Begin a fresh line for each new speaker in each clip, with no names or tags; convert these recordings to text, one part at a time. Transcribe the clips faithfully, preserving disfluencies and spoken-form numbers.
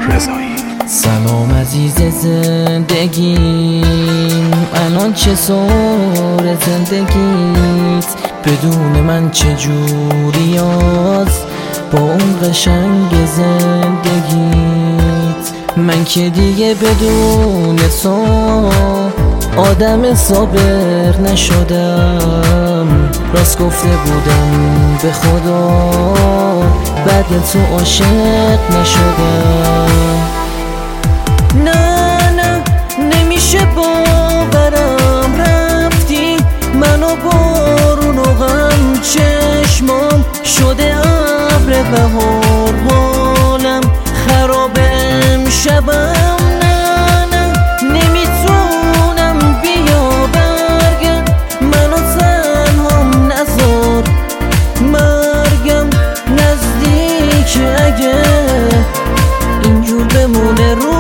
رضایی.
سلام عزیز زندگیم، الان چه سور زندگیت؟ بدون من چه جوری است با اون قشنگ زندگیت؟ من که دیگه بدون تو آدم صابر نشدم، راست گفته بودم به خدا بعد تو عاشق نشدم. نه نه نمیشه باورم، رفتی منو بارون و غم، چشمام شده ابر بهار، حالم خراب امشبم. نه نه نمیتونم بیا برگرد، منو تنهام نذار، مرگم نزدیک اگه اینجور بمونه روزگار.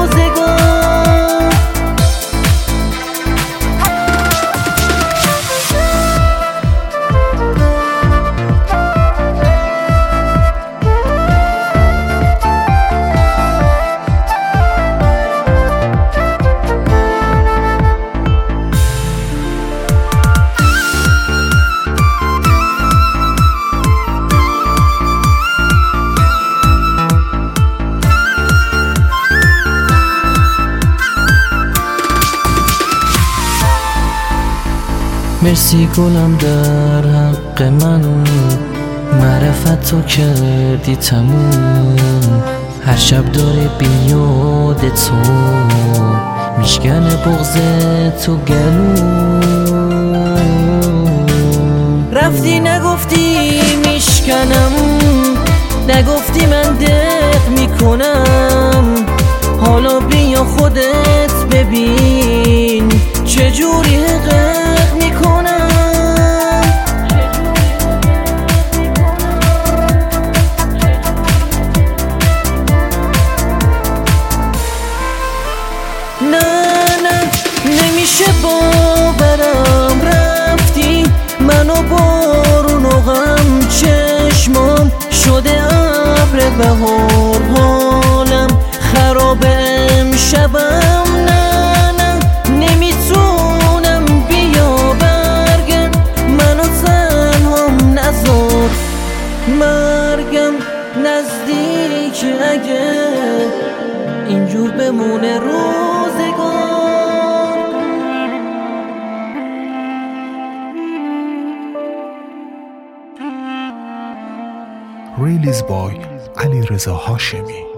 مرسی گلم در حق من، معرفت تو کردی تموم، هر شب داره بیاد تو میشکنه بغض تو گلوم. رفتی نگفتی میشکنم، نگفتی من دق میکنم، حالا بیا خودت ببین چجوری حقق میکنم. نه نه نمیشه باورم، رفتی منو بارون و غم، چشمام شده ابر بهار، حالم خراب امشبم. نه نه نمیتونم بیا برگرد، منو تنهام نذار، مرگم نزدیک اگه اینجور بمونه روزگار.
ریلیز بای علیرضا هاشمی.